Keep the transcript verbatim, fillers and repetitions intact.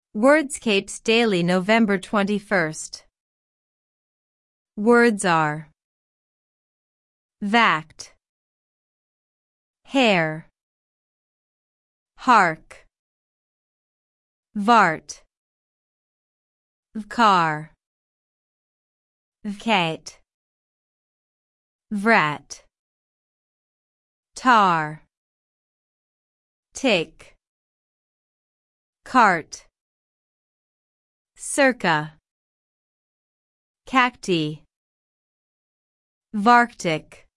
Wordscapes Daily, November twenty-first. Words are vact, hair, hark, vart, car, vcat, vrat, tar, tick, cart, circa, cacti, varctic.